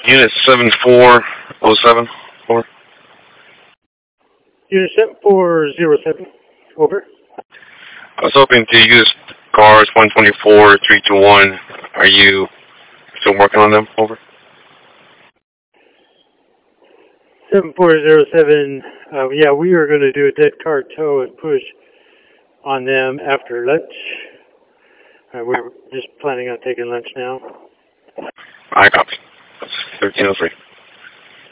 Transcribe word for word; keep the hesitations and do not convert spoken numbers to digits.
Unit seven four oh seven, over. Unit seven four zero seven, over. I was hoping to use cars one twenty-four, three two one. Are you still working on them, over? seven four zero seven, uh, yeah, we are going to do a dead car tow and push on them after lunch. Uh, we're just planning on taking lunch now. I copy. thirteen oh three.